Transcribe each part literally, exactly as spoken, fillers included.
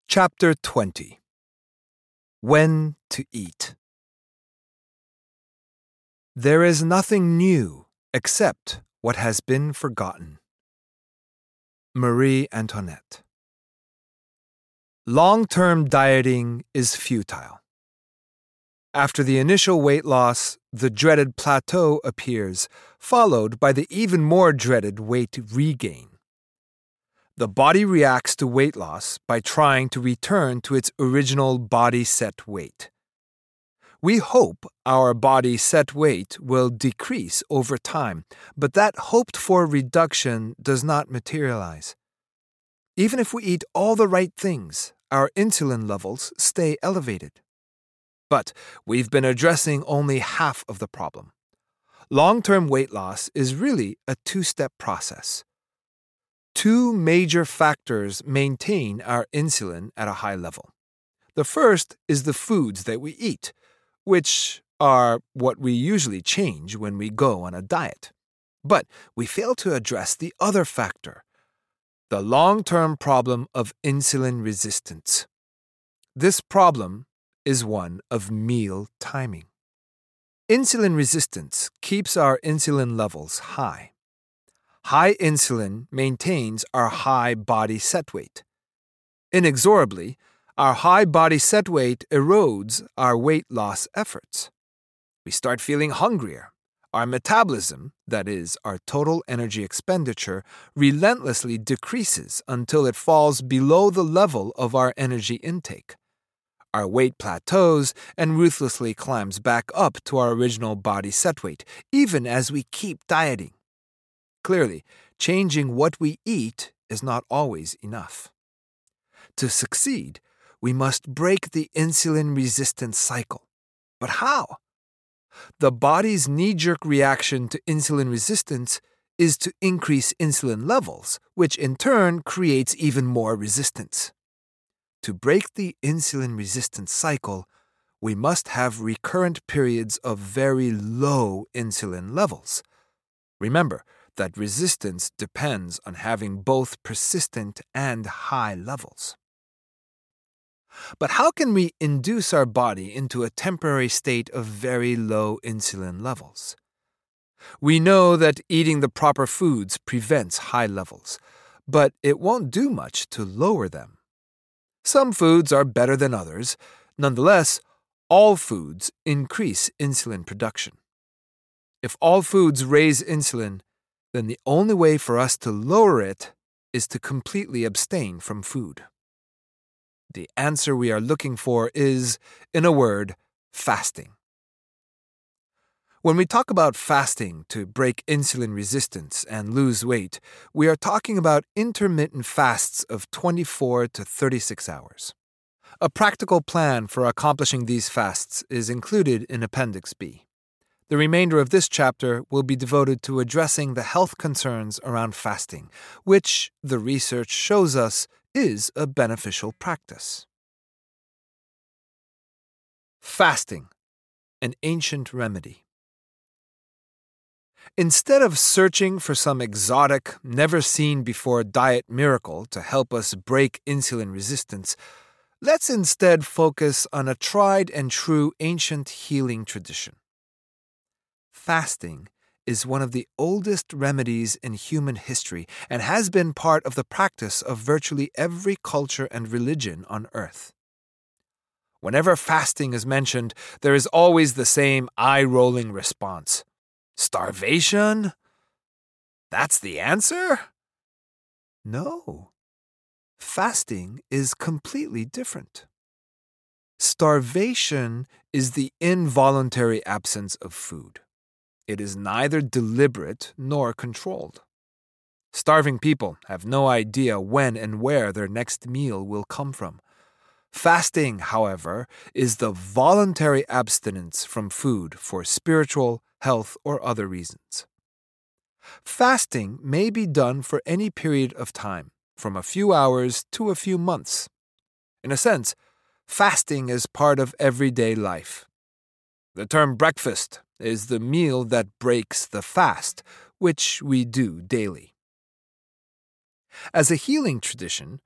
Chapter twenty. When to Eat. There is nothing new except what has been forgotten. Marie Antoinette. Long-term dieting is futile. After the initial weight loss, the dreaded plateau appears, followed by the even more dreaded weight regain. The body reacts to weight loss by trying to return to its original body set weight. We hope our body set weight will decrease over time, but that hoped-for reduction does not materialize. Even if we eat all the right things, our insulin levels stay elevated. But we've been addressing only half of the problem. Long-term weight loss is really a two-step process. Two major factors maintain our insulin at a high level. The first is the foods that we eat, which are what we usually change when we go on a diet. But we fail to address the other factor, the long-term problem of insulin resistance. This problem is one of meal timing. Insulin resistance keeps our insulin levels high. High insulin maintains our high body set weight. Inexorably, our high body set weight erodes our weight loss efforts. We start feeling hungrier. Our metabolism, that is, our total energy expenditure, relentlessly decreases until it falls below the level of our energy intake. Our weight plateaus and ruthlessly climbs back up to our original body set weight, even as we keep dieting. Clearly, changing what we eat is not always enough. To succeed, we must break the insulin resistance cycle. But how? The body's knee-jerk reaction to insulin resistance is to increase insulin levels, which in turn creates even more resistance. To break the insulin resistance cycle, we must have recurrent periods of very low insulin levels. Remember that resistance depends on having both persistent and high levels. But how can we induce our body into a temporary state of very low insulin levels? We know that eating the proper foods prevents high levels, but it won't do much to lower them. Some foods are better than others. Nonetheless, all foods increase insulin production. If all foods raise insulin, then the only way for us to lower it is to completely abstain from food. The answer we are looking for is, in a word, fasting. When we talk about fasting to break insulin resistance and lose weight, we are talking about intermittent fasts of twenty-four to thirty-six hours. A practical plan for accomplishing these fasts is included in Appendix B. The remainder of this chapter will be devoted to addressing the health concerns around fasting, which, the research shows us, is a beneficial practice. Fasting, an ancient remedy. Instead of searching for some exotic, never-seen-before diet miracle to help us break insulin resistance, let's instead focus on a tried-and-true ancient healing tradition. Fasting is one of the oldest remedies in human history and has been part of the practice of virtually every culture and religion on earth. Whenever fasting is mentioned, there is always the same eye-rolling response. Starvation? That's the answer? No. Fasting is completely different. Starvation is the involuntary absence of food. It is neither deliberate nor controlled. Starving people have no idea when and where their next meal will come from. Fasting, however, is the voluntary abstinence from food for spiritual, health, or other reasons. Fasting may be done for any period of time, from a few hours to a few months. In a sense, fasting is part of everyday life. The term breakfast is the meal that breaks the fast, which we do daily. As a healing tradition,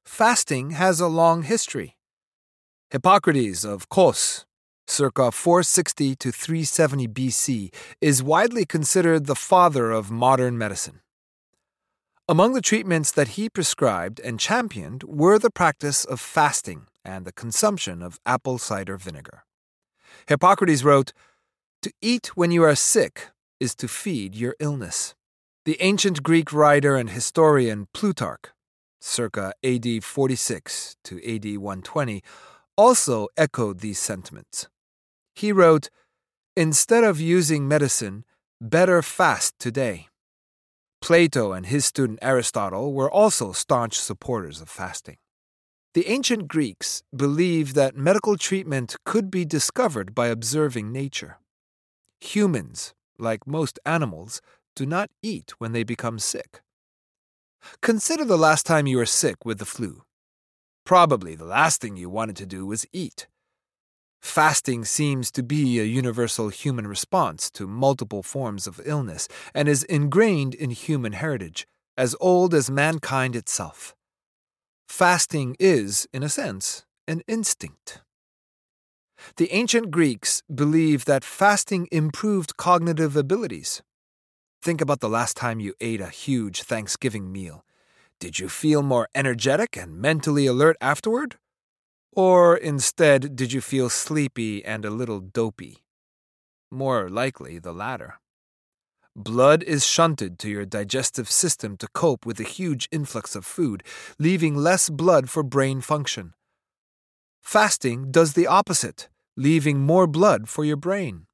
fasting has a long history. Hippocrates of Kos, circa four sixty to three seventy B C, is widely considered the father of modern medicine. Among the treatments that he prescribed and championed were the practice of fasting and the consumption of apple cider vinegar. Hippocrates wrote, "To eat when you are sick is to feed your illness." The ancient Greek writer and historian Plutarch, circa A D forty-six to A D one twenty, also echoed these sentiments. He wrote, "Instead of using medicine, better fast today." Plato and his student Aristotle were also staunch supporters of fasting. The ancient Greeks believed that medical treatment could be discovered by observing nature. Humans, like most animals, do not eat when they become sick. Consider the last time you were sick with the flu. Probably the last thing you wanted to do was eat. Fasting seems to be a universal human response to multiple forms of illness and is ingrained in human heritage, as old as mankind itself. Fasting is, in a sense, an instinct. The ancient Greeks believed that fasting improved cognitive abilities. Think about the last time you ate a huge Thanksgiving meal. Did you feel more energetic and mentally alert afterward? Or instead, did you feel sleepy and a little dopey? More likely the latter. Blood is shunted to your digestive system to cope with the huge influx of food, leaving less blood for brain function. Fasting does the opposite, leaving more blood for your brain.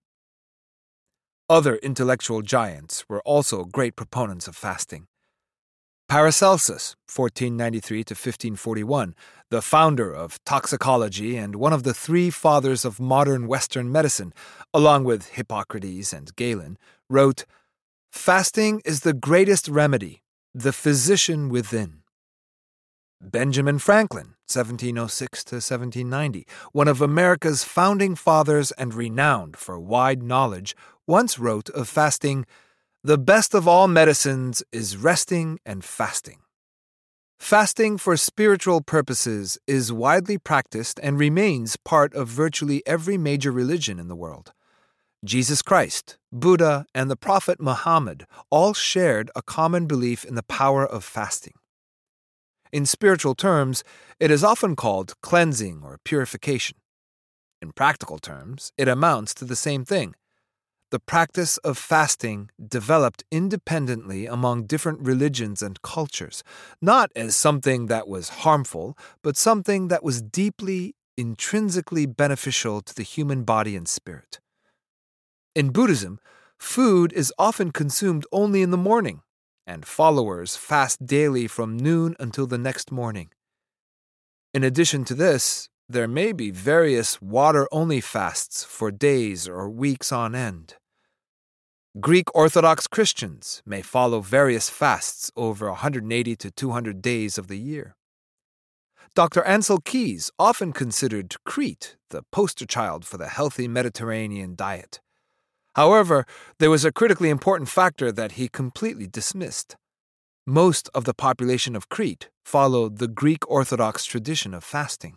Other intellectual giants were also great proponents of fasting. Paracelsus, fourteen ninety-three to fifteen forty-one, the founder of toxicology and one of the three fathers of modern Western medicine, along with Hippocrates and Galen, wrote, "Fasting is the greatest remedy, the physician within." Benjamin Franklin, seventeen oh six to seventeen ninety, one of America's founding fathers and renowned for wide knowledge, once wrote of fasting, "The best of all medicines is resting and fasting." Fasting for spiritual purposes is widely practiced and remains part of virtually every major religion in the world. Jesus Christ, Buddha, and the Prophet Muhammad all shared a common belief in the power of fasting. In spiritual terms, it is often called cleansing or purification. In practical terms, it amounts to the same thing. The practice of fasting developed independently among different religions and cultures, not as something that was harmful, but something that was deeply, intrinsically beneficial to the human body and spirit. In Buddhism, food is often consumed only in the morning, and followers fast daily from noon until the next morning. In addition to this, there may be various water-only fasts for days or weeks on end. Greek Orthodox Christians may follow various fasts over one hundred eighty to two hundred days of the year. Doctor Ansel Keys often considered Crete the poster child for the healthy Mediterranean diet. However, there was a critically important factor that he completely dismissed. Most of the population of Crete followed the Greek Orthodox tradition of fasting.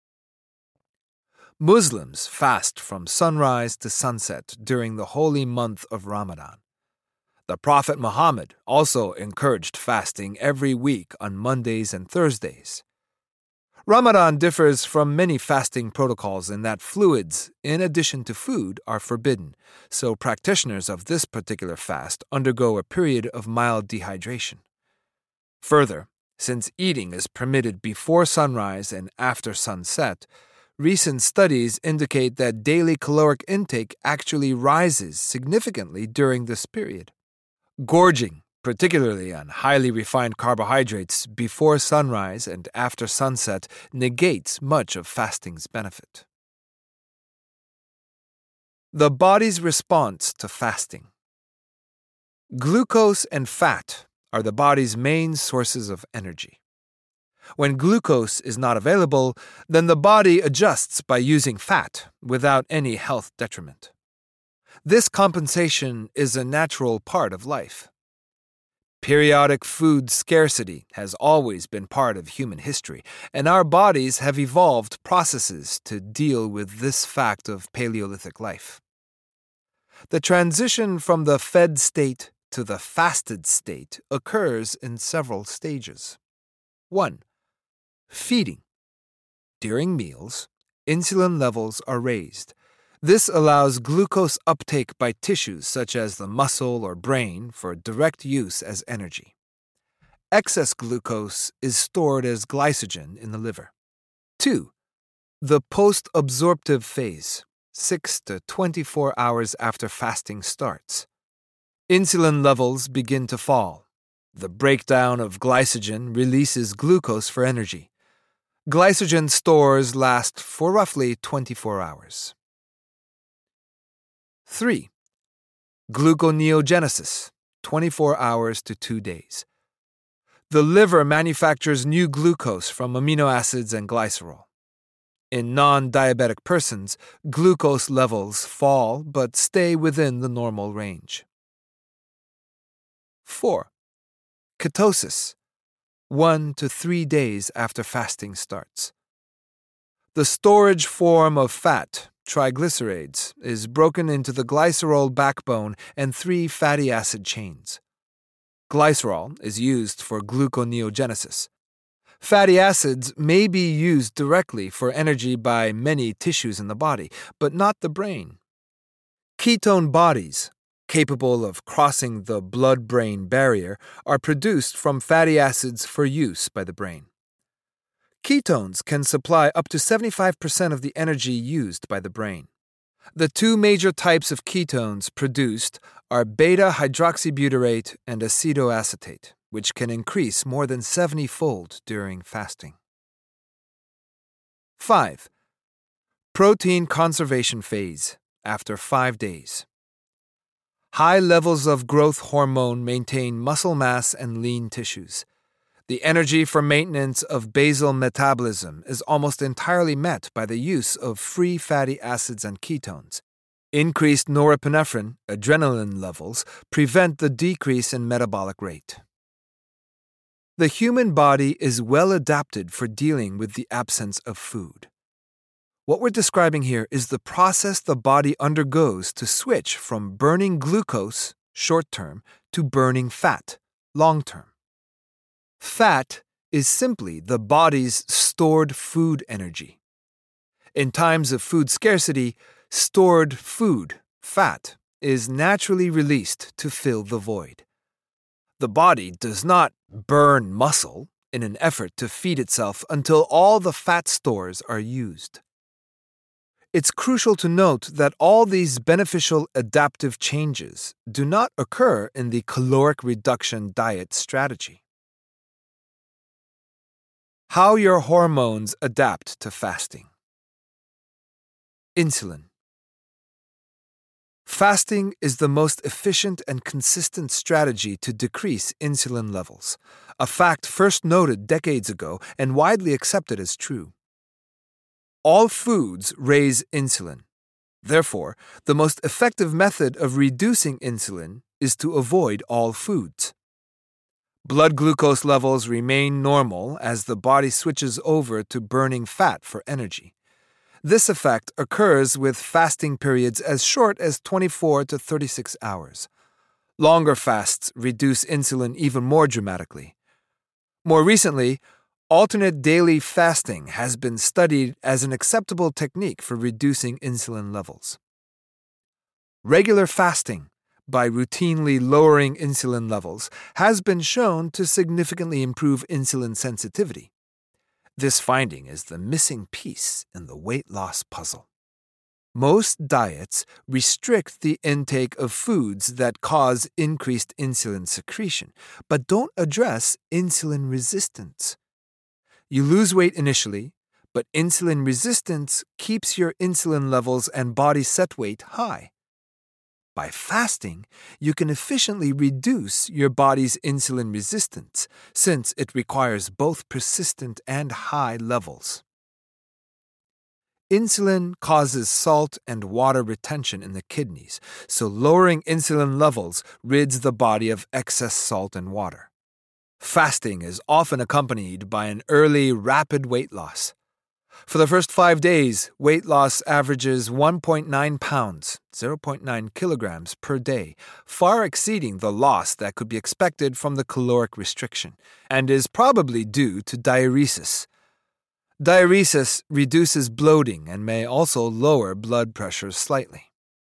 Muslims fast from sunrise to sunset during the holy month of Ramadan. The Prophet Muhammad also encouraged fasting every week on Mondays and Thursdays. Ramadan differs from many fasting protocols in that fluids, in addition to food, are forbidden, so practitioners of this particular fast undergo a period of mild dehydration. Further, since eating is permitted before sunrise and after sunset, recent studies indicate that daily caloric intake actually rises significantly during this period. Gorging, particularly on highly refined carbohydrates before sunrise and after sunset, negates much of fasting's benefit. The body's response to fasting. Glucose and fat are the body's main sources of energy. When glucose is not available, then the body adjusts by using fat without any health detriment. This compensation is a natural part of life. Periodic food scarcity has always been part of human history, and our bodies have evolved processes to deal with this fact of Paleolithic life. The transition from the fed state to the fasted state occurs in several stages. one. Feeding. During meals, insulin levels are raised. This allows glucose uptake by tissues such as the muscle or brain for direct use as energy. Excess glucose is stored as glycogen in the liver. two. The post-absorptive phase, six to twenty-four hours after fasting starts. Insulin levels begin to fall. The breakdown of glycogen releases glucose for energy. Glycogen stores last for roughly twenty-four hours. three. Gluconeogenesis, twenty-four hours to two days. The liver manufactures new glucose from amino acids and glycerol. In non-diabetic persons, glucose levels fall but stay within the normal range. four. Ketosis, one to three days after fasting starts. The storage form of fat, triglycerides, is broken into the glycerol backbone and three fatty acid chains. Glycerol is used for gluconeogenesis. Fatty acids may be used directly for energy by many tissues in the body, but not the brain. Ketone bodies, capable of crossing the blood-brain barrier, are produced from fatty acids for use by the brain. Ketones can supply up to seventy-five percent of the energy used by the brain. The two major types of ketones produced are beta-hydroxybutyrate and acetoacetate, which can increase more than seventy-fold during fasting. five. Protein conservation phase, after five days. High levels of growth hormone maintain muscle mass and lean tissues. The energy for maintenance of basal metabolism is almost entirely met by the use of free fatty acids and ketones. Increased norepinephrine, adrenaline levels prevent the decrease in metabolic rate. The human body is well adapted for dealing with the absence of food. What we're describing here is the process the body undergoes to switch from burning glucose, short-term, to burning fat, long-term. Fat is simply the body's stored food energy. In times of food scarcity, stored food, fat, is naturally released to fill the void. The body does not burn muscle in an effort to feed itself until all the fat stores are used. It's crucial to note that all these beneficial adaptive changes do not occur in the caloric reduction diet strategy. How your hormones adapt to fasting. Insulin. Fasting is the most efficient and consistent strategy to decrease insulin levels, a fact first noted decades ago and widely accepted as true. All foods raise insulin. Therefore, the most effective method of reducing insulin is to avoid all foods. Blood glucose levels remain normal as the body switches over to burning fat for energy. This effect occurs with fasting periods as short as twenty-four to thirty-six hours. Longer fasts reduce insulin even more dramatically. More recently, alternate daily fasting has been studied as an acceptable technique for reducing insulin levels. Regular fasting, by routinely lowering insulin levels, has been shown to significantly improve insulin sensitivity. This finding is the missing piece in the weight loss puzzle. Most diets restrict the intake of foods that cause increased insulin secretion, but don't address insulin resistance. You lose weight initially, but insulin resistance keeps your insulin levels and body set weight high. By fasting, you can efficiently reduce your body's insulin resistance, since it requires both persistent and high levels. Insulin causes salt and water retention in the kidneys, so lowering insulin levels rids the body of excess salt and water. Fasting is often accompanied by an early, rapid weight loss. For the first five days, weight loss averages one point nine pounds, zero point nine kilograms per day, far exceeding the loss that could be expected from the caloric restriction, and is probably due to diuresis. Diuresis reduces bloating and may also lower blood pressure slightly.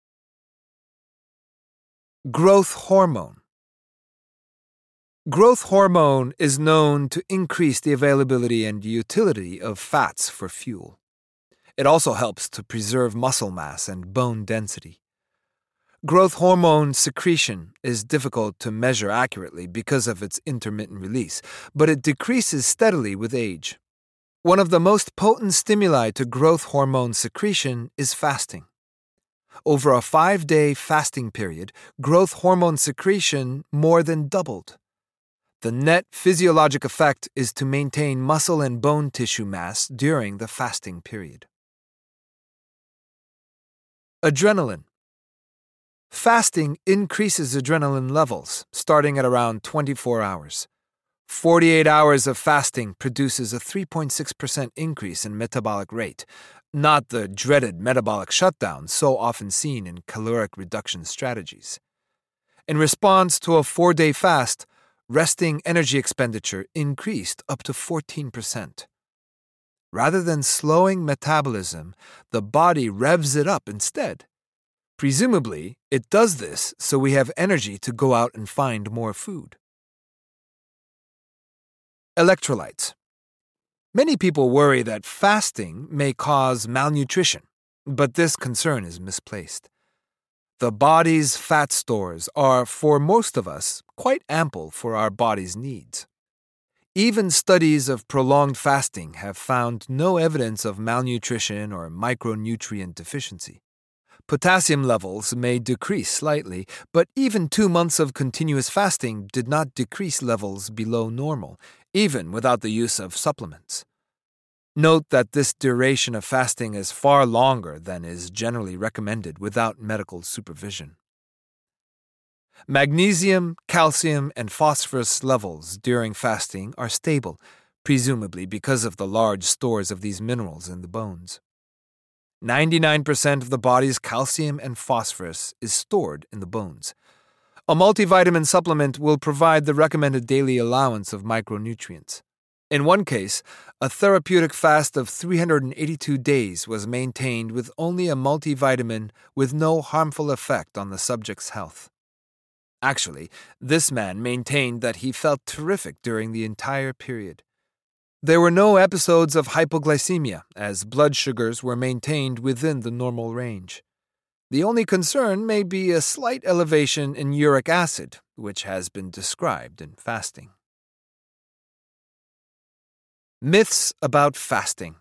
Growth hormone. Growth hormone is known to increase the availability and utility of fats for fuel. It also helps to preserve muscle mass and bone density. Growth hormone secretion is difficult to measure accurately because of its intermittent release, but it decreases steadily with age. One of the most potent stimuli to growth hormone secretion is fasting. Over a five-day fasting period, growth hormone secretion more than doubled. The net physiologic effect is to maintain muscle and bone tissue mass during the fasting period. Adrenaline. Fasting increases adrenaline levels, starting at around twenty-four hours. forty-eight hours of fasting produces a three point six percent increase in metabolic rate, not the dreaded metabolic shutdown so often seen in caloric reduction strategies. In response to a four-day fast, resting energy expenditure increased up to fourteen percent. Rather than slowing metabolism, the body revs it up instead. Presumably, it does this so we have energy to go out and find more food. Electrolytes. Many people worry that fasting may cause malnutrition, but this concern is misplaced. The body's fat stores are, for most of us, quite ample for our body's needs. Even studies of prolonged fasting have found no evidence of malnutrition or micronutrient deficiency. Potassium levels may decrease slightly, but even two months of continuous fasting did not decrease levels below normal, even without the use of supplements. Note that this duration of fasting is far longer than is generally recommended without medical supervision. Magnesium, calcium, and phosphorus levels during fasting are stable, presumably because of the large stores of these minerals in the bones. ninety-nine percent of the body's calcium and phosphorus is stored in the bones. A multivitamin supplement will provide the recommended daily allowance of micronutrients. In one case, a therapeutic fast of three hundred eighty-two days was maintained with only a multivitamin with no harmful effect on the subject's health. Actually, this man maintained that he felt terrific during the entire period. There were no episodes of hypoglycemia, as blood sugars were maintained within the normal range. The only concern may be a slight elevation in uric acid, which has been described in fasting. Myths about fasting.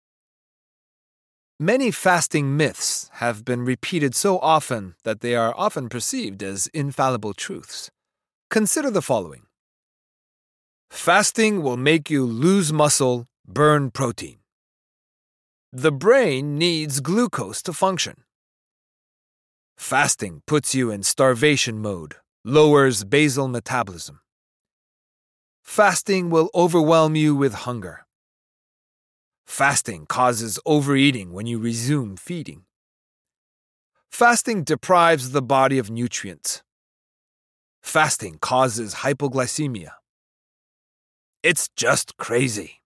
Many fasting myths have been repeated so often that they are often perceived as infallible truths. Consider the following. Fasting will make you lose muscle, burn protein. The brain needs glucose to function. Fasting puts you in starvation mode, lowers basal metabolism. Fasting will overwhelm you with hunger. Fasting causes overeating when you resume feeding. Fasting deprives the body of nutrients. Fasting causes hypoglycemia. It's just crazy.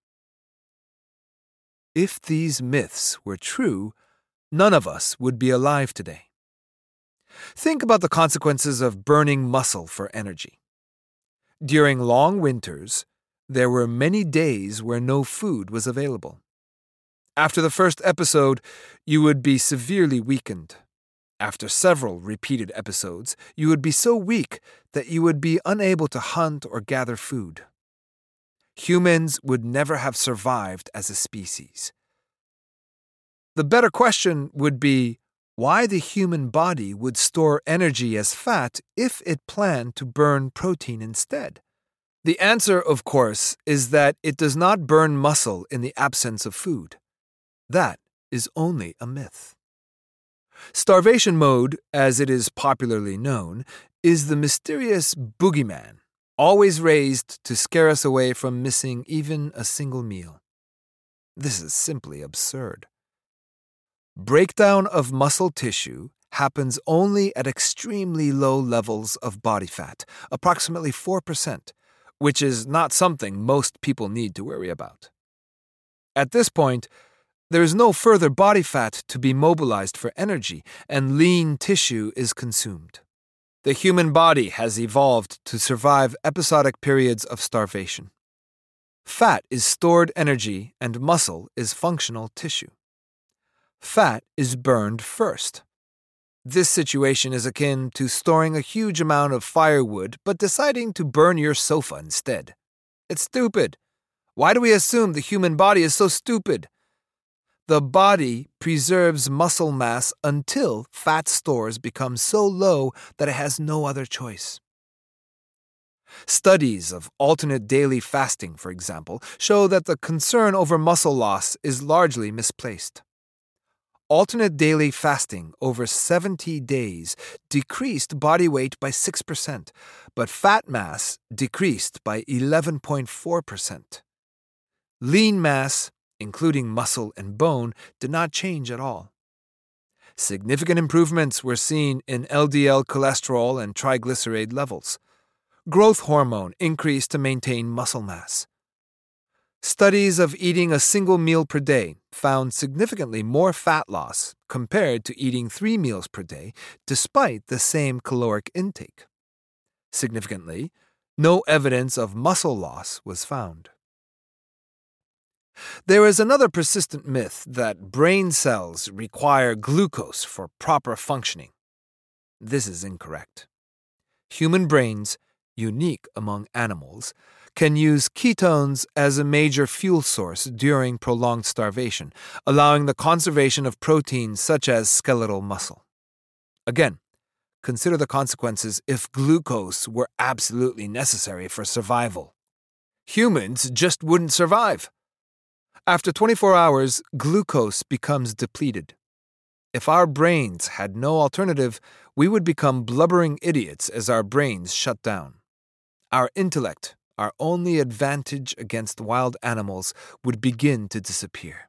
If these myths were true, none of us would be alive today. Think about the consequences of burning muscle for energy. During long winters, there were many days where no food was available. After the first episode, you would be severely weakened. After several repeated episodes, you would be so weak that you would be unable to hunt or gather food. Humans would never have survived as a species. The better question would be why the human body would store energy as fat if it planned to burn protein instead. The answer, of course, is that it does not burn muscle in the absence of food. That is only a myth. Starvation mode, as it is popularly known, is the mysterious boogeyman, always raised to scare us away from missing even a single meal. This is simply absurd. Breakdown of muscle tissue happens only at extremely low levels of body fat, approximately four percent, which is not something most people need to worry about. At this point, there is no further body fat to be mobilized for energy, and lean tissue is consumed. The human body has evolved to survive episodic periods of starvation. Fat is stored energy and muscle is functional tissue. Fat is burned first. This situation is akin to storing a huge amount of firewood but deciding to burn your sofa instead. It's stupid. Why do we assume the human body is so stupid? The body preserves muscle mass until fat stores become so low that it has no other choice. Studies of alternate daily fasting, for example, show that the concern over muscle loss is largely misplaced. Alternate daily fasting over seventy days decreased body weight by six percent, but fat mass decreased by eleven point four percent. Lean mass, including muscle and bone, did not change at all. Significant improvements were seen in L D L cholesterol and triglyceride levels. Growth hormone increased to maintain muscle mass. Studies of eating a single meal per day found significantly more fat loss compared to eating three meals per day despite the same caloric intake. Significantly, no evidence of muscle loss was found. There is another persistent myth that brain cells require glucose for proper functioning. This is incorrect. Human brains, unique among animals, can use ketones as a major fuel source during prolonged starvation, allowing the conservation of proteins such as skeletal muscle. Again, consider the consequences if glucose were absolutely necessary for survival. Humans just wouldn't survive. After twenty-four hours, glucose becomes depleted. If our brains had no alternative, we would become blubbering idiots as our brains shut down. Our intellect, our only advantage against wild animals, would begin to disappear.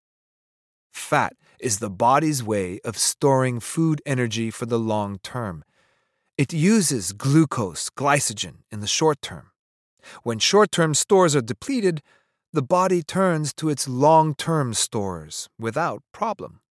Fat is the body's way of storing food energy for the long term. It uses glucose, glycogen, in the short term. When short-term stores are depleted, the body turns to its long-term stores without problem.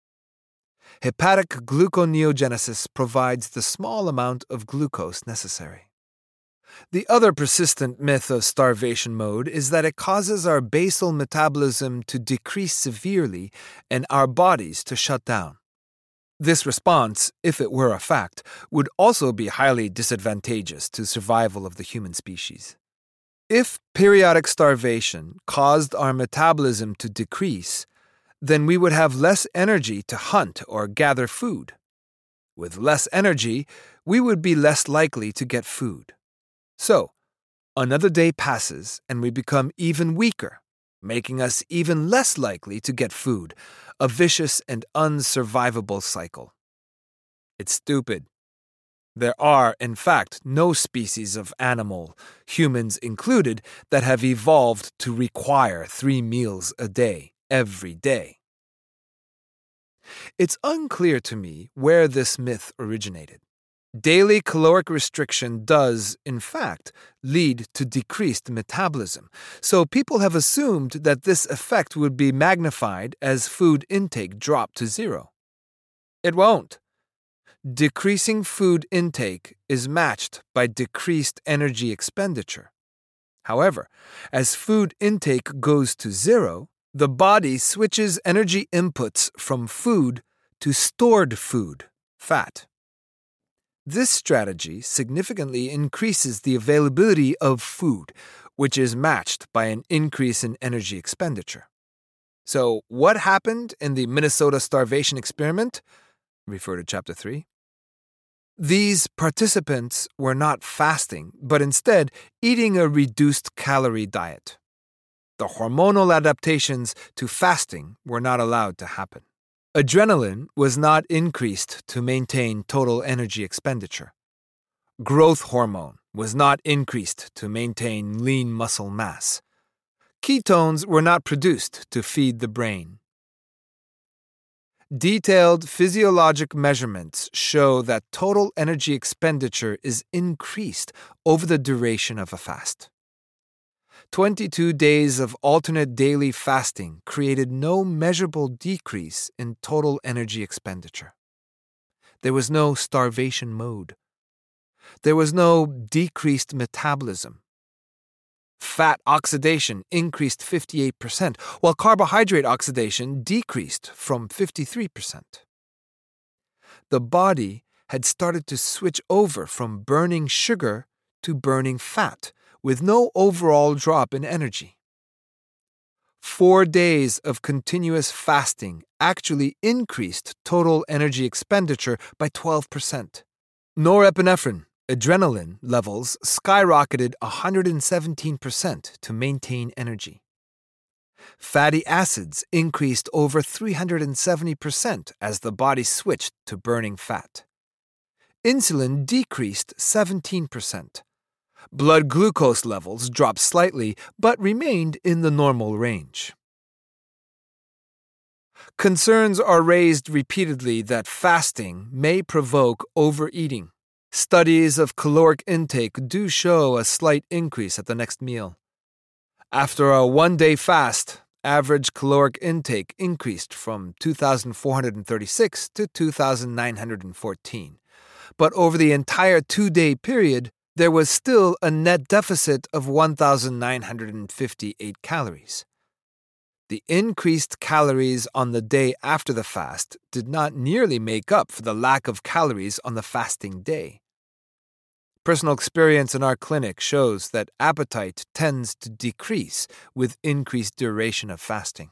Hepatic gluconeogenesis provides the small amount of glucose necessary. The other persistent myth of starvation mode is that it causes our basal metabolism to decrease severely and our bodies to shut down. This response, if it were a fact, would also be highly disadvantageous to survival of the human species. If periodic starvation caused our metabolism to decrease, then we would have less energy to hunt or gather food. With less energy, we would be less likely to get food. So, another day passes and we become even weaker, making us even less likely to get food, a vicious and unsurvivable cycle. It's stupid. There are, in fact, no species of animal, humans included, that have evolved to require three meals a day, every day. It's unclear to me where this myth originated. Daily caloric restriction does, in fact, lead to decreased metabolism, so people have assumed that this effect would be magnified as food intake dropped to zero. It won't. Decreasing food intake is matched by decreased energy expenditure. However, as food intake goes to zero, the body switches energy inputs from food to stored food, fat. This strategy significantly increases the availability of food, which is matched by an increase in energy expenditure. So, what happened in the Minnesota starvation experiment? Refer to Chapter three. These participants were not fasting, but instead eating a reduced calorie diet. The hormonal adaptations to fasting were not allowed to happen. Adrenaline was not increased to maintain total energy expenditure. Growth hormone was not increased to maintain lean muscle mass. Ketones were not produced to feed the brain. Detailed physiologic measurements show that total energy expenditure is increased over the duration of a fast. twenty-two days of alternate daily fasting created no measurable decrease in total energy expenditure. There was no starvation mode. There was no decreased metabolism. Fat oxidation increased fifty-eight percent, while carbohydrate oxidation decreased from fifty-three percent. The body had started to switch over from burning sugar to burning fat, with no overall drop in energy. Four days of continuous fasting actually increased total energy expenditure by twelve percent. Norepinephrine, adrenaline levels skyrocketed one hundred seventeen percent to maintain energy. Fatty acids increased over three hundred seventy percent as the body switched to burning fat. Insulin decreased seventeen percent. Blood glucose levels dropped slightly but remained in the normal range. Concerns are raised repeatedly that fasting may provoke overeating. Studies of caloric intake do show a slight increase at the next meal. After a one-day fast, average caloric intake increased from two thousand four hundred thirty-six to two thousand nine hundred fourteen. But over the entire two-day period, there was still a net deficit of one thousand nine hundred fifty-eight calories. The increased calories on the day after the fast did not nearly make up for the lack of calories on the fasting day. Personal experience in our clinic shows that appetite tends to decrease with increased duration of fasting.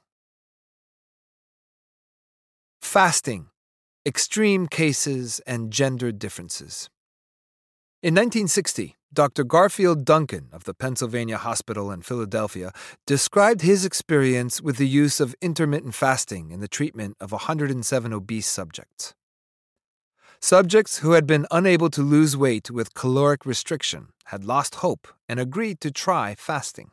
Fasting, extreme cases and gender differences. In nineteen sixty, Doctor Garfield Duncan of the Pennsylvania Hospital in Philadelphia described his experience with the use of intermittent fasting in the treatment of one hundred seven obese subjects. Subjects who had been unable to lose weight with caloric restriction had lost hope and agreed to try fasting.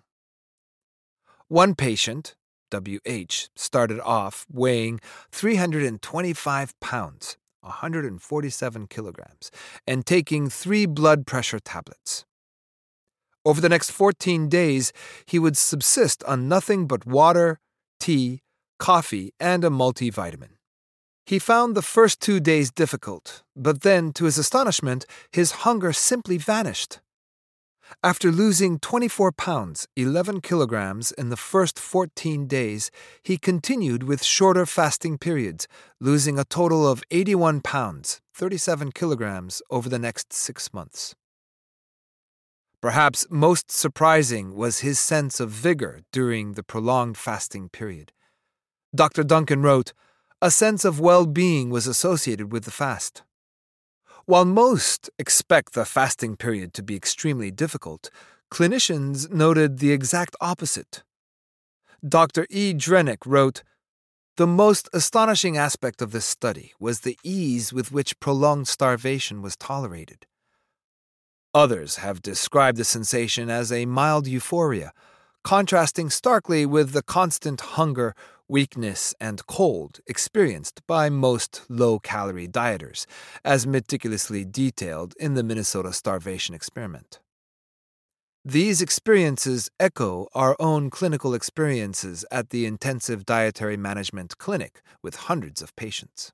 One patient, W H, started off weighing three hundred twenty-five pounds, one hundred forty-seven kilograms, and taking three blood pressure tablets. Over the next fourteen days, he would subsist on nothing but water, tea, coffee, and a multivitamin. He found the first two days difficult, but then, to his astonishment, his hunger simply vanished. After losing twenty-four pounds, eleven kilograms in the first fourteen days, he continued with shorter fasting periods, losing a total of eighty-one pounds, thirty-seven kilograms over the next six months. Perhaps most surprising was his sense of vigor during the prolonged fasting period. Doctor Duncan wrote, "A sense of well-being was associated with the fast." While most expect the fasting period to be extremely difficult, clinicians noted the exact opposite. Doctor E. Drenick wrote, "The most astonishing aspect of this study was the ease with which prolonged starvation was tolerated." Others have described the sensation as a mild euphoria, contrasting starkly with the constant hunger, weakness, and cold experienced by most low-calorie dieters, as meticulously detailed in the Minnesota starvation experiment. These experiences echo our own clinical experiences at the Intensive Dietary Management Clinic with hundreds of patients.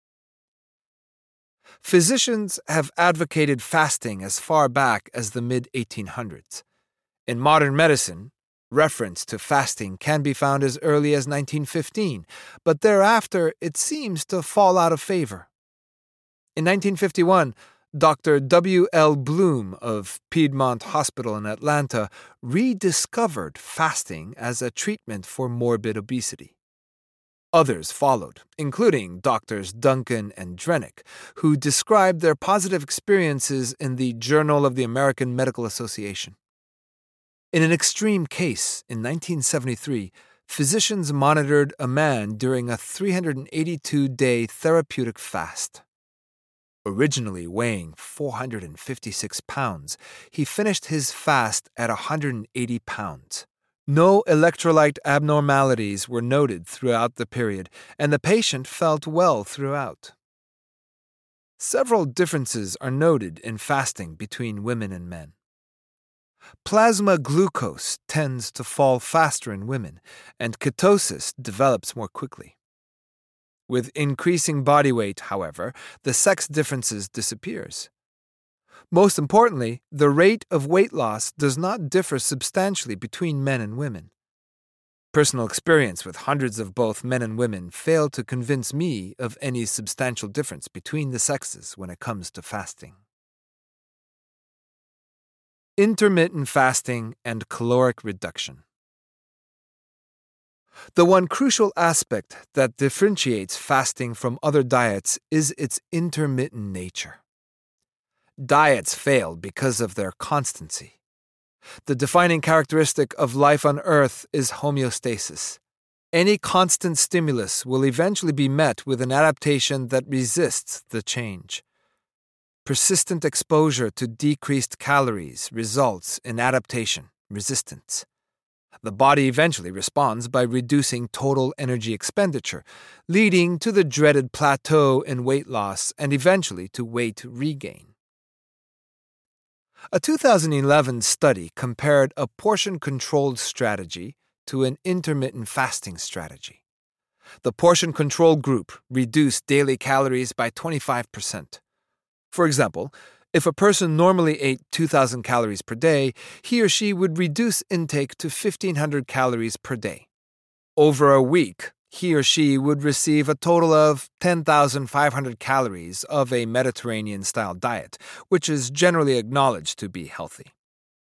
Physicians have advocated fasting as far back as the mid eighteen hundreds. In modern medicine, reference to fasting can be found as early as nineteen fifteen, but thereafter it seems to fall out of favor. In nineteen fifty-one, Doctor W L Bloom of Piedmont Hospital in Atlanta rediscovered fasting as a treatment for morbid obesity. Others followed, including Doctors Duncan and Drenick, who described their positive experiences in the Journal of the American Medical Association. In an extreme case in nineteen seventy-three, physicians monitored a man during a three hundred eighty-two day therapeutic fast. Originally weighing four hundred fifty-six pounds, he finished his fast at one hundred eighty pounds. No electrolyte abnormalities were noted throughout the period, and the patient felt well throughout. Several differences are noted in fasting between women and men. Plasma glucose tends to fall faster in women, and ketosis develops more quickly. With increasing body weight, however, the sex differences disappears. Most importantly, the rate of weight loss does not differ substantially between men and women. Personal experience with hundreds of both men and women failed to convince me of any substantial difference between the sexes when it comes to fasting. Intermittent fasting and caloric reduction. The one crucial aspect that differentiates fasting from other diets is its intermittent nature. Diets fail because of their constancy. The defining characteristic of life on Earth is homeostasis. Any constant stimulus will eventually be met with an adaptation that resists the change. Persistent exposure to decreased calories results in adaptation, resistance. The body eventually responds by reducing total energy expenditure, leading to the dreaded plateau in weight loss and eventually to weight regain. A two thousand eleven study compared a portion-controlled strategy to an intermittent fasting strategy. The portion-control group reduced daily calories by twenty-five percent. For example, if a person normally ate two thousand calories per day, he or she would reduce intake to fifteen hundred calories per day. Over a week, he or she would receive a total of ten thousand five hundred calories of a Mediterranean-style diet, which is generally acknowledged to be healthy.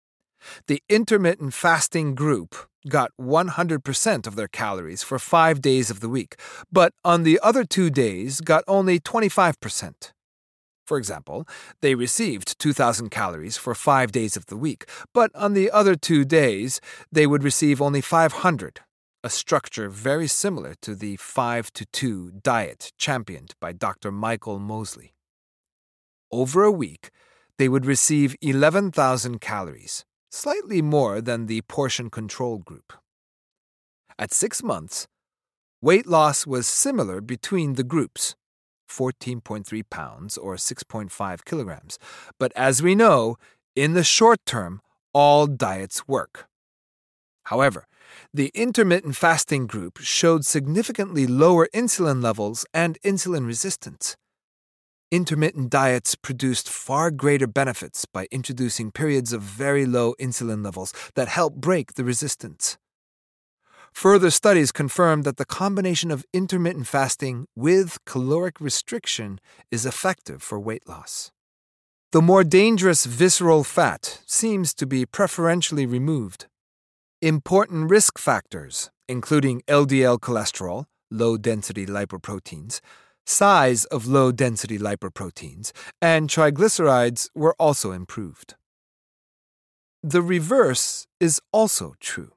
The intermittent fasting group got one hundred percent of their calories for five days of the week, but on the other two days got only twenty-five percent. For example, they received two thousand calories for five days of the week, but on the other two days, they would receive only five hundred, a structure very similar to the five to two diet championed by Doctor Michael Mosley. Over a week, they would receive eleven thousand calories, slightly more than the portion control group. At six months, weight loss was similar between the groups, fourteen point three pounds or six point five kilograms. But as we know, in the short term, all diets work. However, the intermittent fasting group showed significantly lower insulin levels and insulin resistance. Intermittent diets produced far greater benefits by introducing periods of very low insulin levels that help break the resistance. Further studies confirm that the combination of intermittent fasting with caloric restriction is effective for weight loss. The more dangerous visceral fat seems to be preferentially removed. Important risk factors, including L D L cholesterol, low-density lipoproteins, size of low-density lipoproteins, and triglycerides were also improved. The reverse is also true.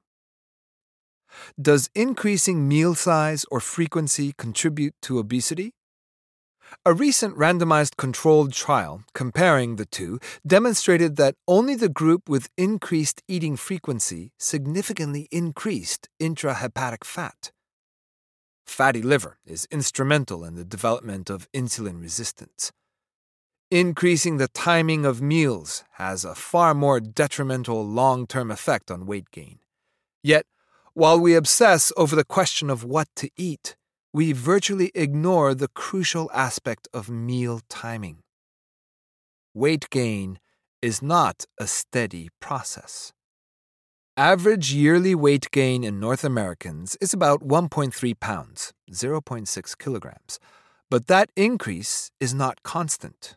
Does increasing meal size or frequency contribute to obesity? A recent randomized controlled trial comparing the two demonstrated that only the group with increased eating frequency significantly increased intrahepatic fat. Fatty liver is instrumental in the development of insulin resistance. Increasing the timing of meals has a far more detrimental long-term effect on weight gain. Yet, while we obsess over the question of what to eat, we virtually ignore the crucial aspect of meal timing. Weight gain is not a steady process. Average yearly weight gain in North Americans is about one point three pounds, zero point six kilograms, but that increase is not constant.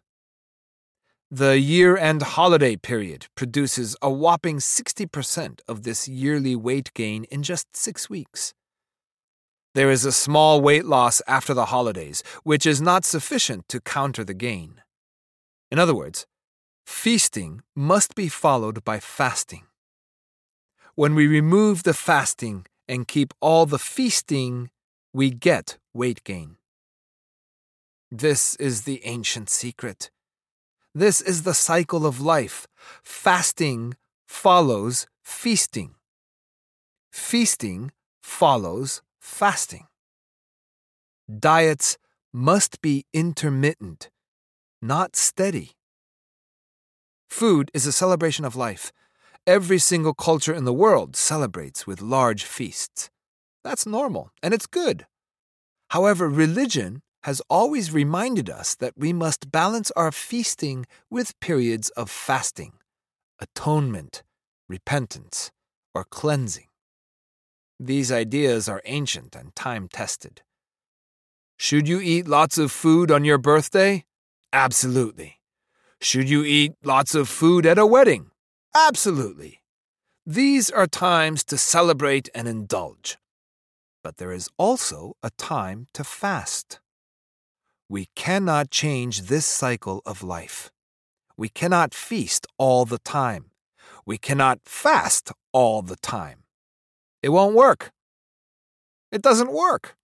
The year-end holiday period produces a whopping sixty percent of this yearly weight gain in just six weeks. There is a small weight loss after the holidays, which is not sufficient to counter the gain. In other words, feasting must be followed by fasting. When we remove the fasting and keep all the feasting, we get weight gain. This is the ancient secret. This is the cycle of life. Fasting follows feasting. Feasting follows fasting. Diets must be intermittent, not steady. Food is a celebration of life. Every single culture in the world celebrates with large feasts. That's normal, and it's good. However, religion has always reminded us that we must balance our feasting with periods of fasting, atonement, repentance, or cleansing. These ideas are ancient and time-tested. Should you eat lots of food on your birthday? Absolutely. Should you eat lots of food at a wedding? Absolutely. These are times to celebrate and indulge. But there is also a time to fast. We cannot change this cycle of life. We cannot feast all the time. We cannot fast all the time. It won't work. It doesn't work.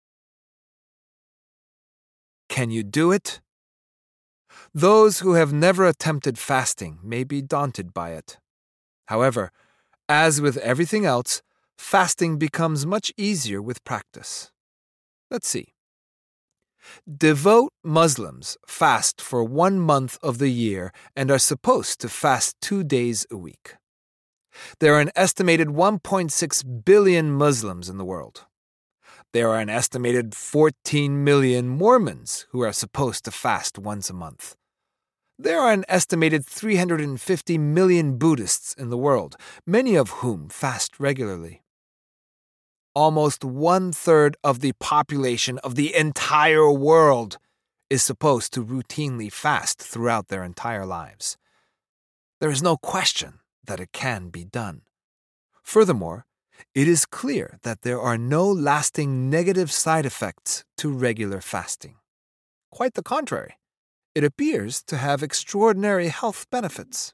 Can you do it? Those who have never attempted fasting may be daunted by it. However, as with everything else, fasting becomes much easier with practice. Let's see. Devout Muslims fast for one month of the year and are supposed to fast two days a week. There are an estimated one point six billion Muslims in the world. There are an estimated fourteen million Mormons who are supposed to fast once a month. There are an estimated three hundred fifty million Buddhists in the world, many of whom fast regularly. Almost one-third of the population of the entire world is supposed to routinely fast throughout their entire lives. There is no question that it can be done. Furthermore, it is clear that there are no lasting negative side effects to regular fasting. Quite the contrary, it appears to have extraordinary health benefits.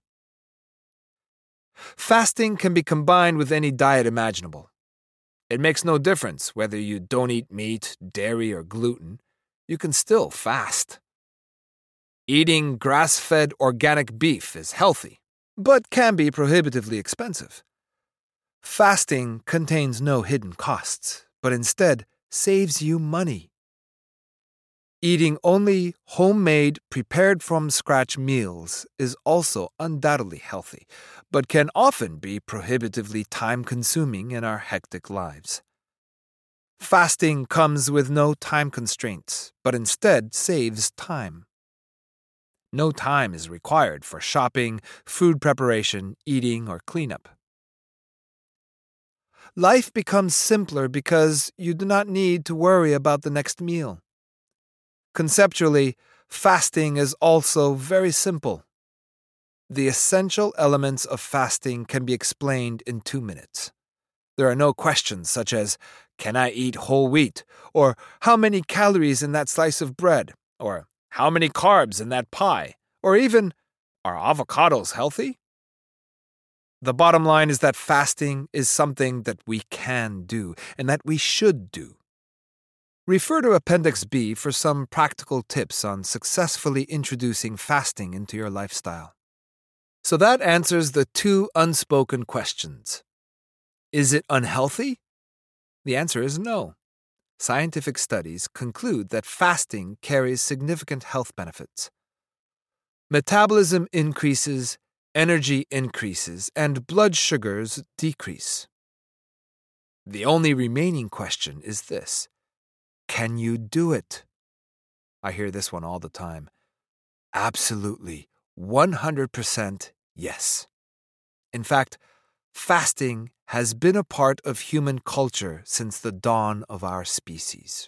Fasting can be combined with any diet imaginable. It makes no difference whether you don't eat meat, dairy, or gluten. You can still fast. Eating grass-fed organic beef is healthy, but can be prohibitively expensive. Fasting contains no hidden costs, but instead saves you money. Eating only homemade, prepared-from-scratch meals is also undoubtedly healthy, but can often be prohibitively time-consuming in our hectic lives. Fasting comes with no time constraints, but instead saves time. No time is required for shopping, food preparation, eating, or cleanup. Life becomes simpler because you do not need to worry about the next meal. Conceptually, fasting is also very simple. The essential elements of fasting can be explained in two minutes. There are no questions such as, can I eat whole wheat? Or how many calories in that slice of bread? Or how many carbs in that pie? Or even, are avocados healthy? The bottom line is that fasting is something that we can do and that we should do. Refer to Appendix B for some practical tips on successfully introducing fasting into your lifestyle. So that answers the two unspoken questions. Is it unhealthy? The answer is no. Scientific studies conclude that fasting carries significant health benefits. Metabolism increases, energy increases, and blood sugars decrease. The only remaining question is this. Can you do it? I hear this one all the time. Absolutely, one hundred percent yes. In fact, fasting has been a part of human culture since the dawn of our species.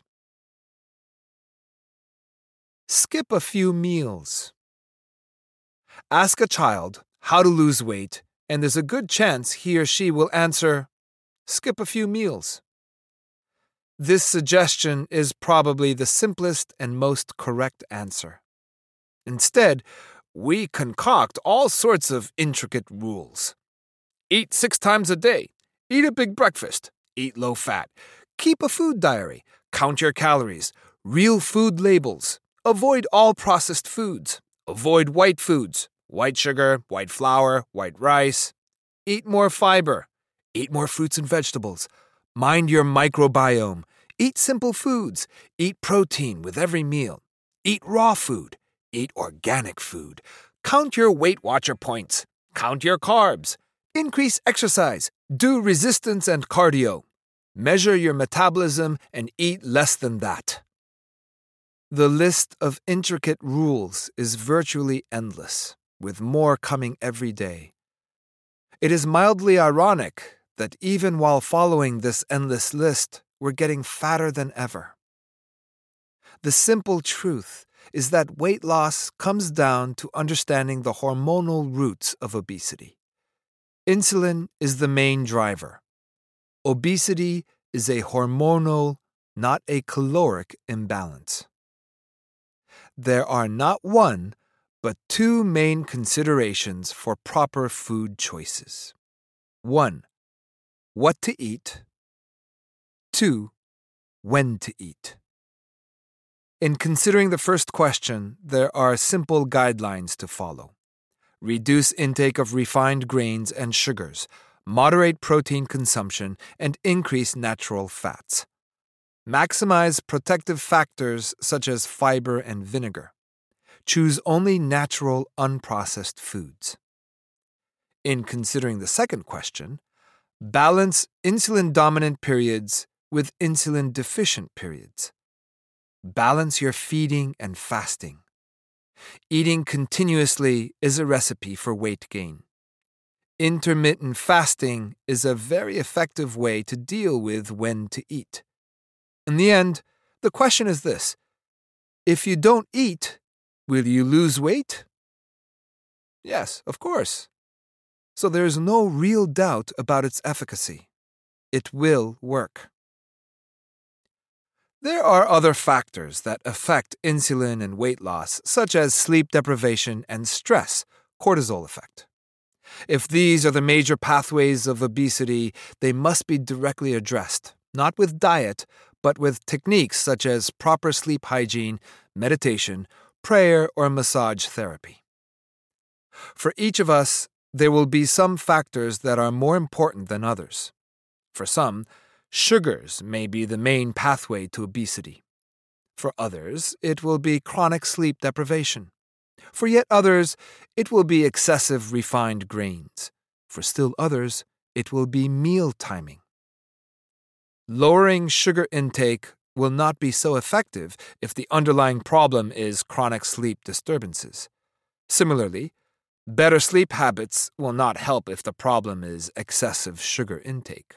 Skip a few meals. Ask a child how to lose weight, and there's a good chance he or she will answer, skip a few meals. This suggestion is probably the simplest and most correct answer. Instead, we concoct all sorts of intricate rules. Eat six times a day. Eat a big breakfast. Eat low fat. Keep a food diary. Count your calories. Real food labels. Avoid all processed foods. Avoid white foods. White sugar, white flour, white rice. Eat more fiber. Eat more fruits and vegetables. Mind your microbiome. Eat simple foods. Eat protein with every meal. Eat raw food. Eat organic food. Count your Weight Watcher points. Count your carbs. Increase exercise. Do resistance and cardio. Measure your metabolism and eat less than that. The list of intricate rules is virtually endless, with more coming every day. It is mildly ironic that even while following this endless list, we're getting fatter than ever. The simple truth is that weight loss comes down to understanding the hormonal roots of obesity. Insulin is the main driver. Obesity is a hormonal, not a caloric imbalance. There are not one, but two main considerations for proper food choices. One, what to eat. Two, when to eat. In considering the first question, there are simple guidelines to follow. Reduce intake of refined grains and sugars, moderate protein consumption, and increase natural fats. Maximize protective factors such as fiber and vinegar. Choose only natural, unprocessed foods. In considering the second question, balance insulin-dominant periods with insulin-deficient periods. Balance your feeding and fasting. Eating continuously is a recipe for weight gain. Intermittent fasting is a very effective way to deal with when to eat. In the end, the question is this: if you don't eat, will you lose weight? Yes, of course. So there is no real doubt about its efficacy. It will work. There are other factors that affect insulin and weight loss, such as sleep deprivation and stress, cortisol effect. If these are the major pathways of obesity, they must be directly addressed, not with diet, but with techniques such as proper sleep hygiene, meditation, prayer, or massage therapy. For each of us, there will be some factors that are more important than others. For some, sugars may be the main pathway to obesity. For others, it will be chronic sleep deprivation. For yet others, it will be excessive refined grains. For still others, it will be meal timing. Lowering sugar intake will not be so effective if the underlying problem is chronic sleep disturbances. Similarly, better sleep habits will not help if the problem is excessive sugar intake.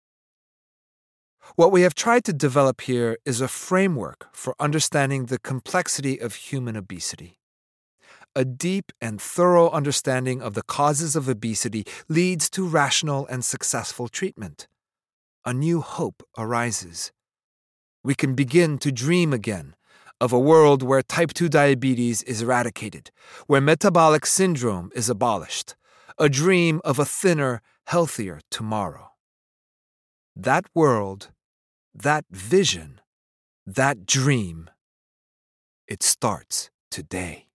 What we have tried to develop here is a framework for understanding the complexity of human obesity. A deep and thorough understanding of the causes of obesity leads to rational and successful treatment. A new hope arises. We can begin to dream again of a world where type two diabetes is eradicated, where metabolic syndrome is abolished, a dream of a thinner, healthier tomorrow. That world, that vision, that dream, it starts today.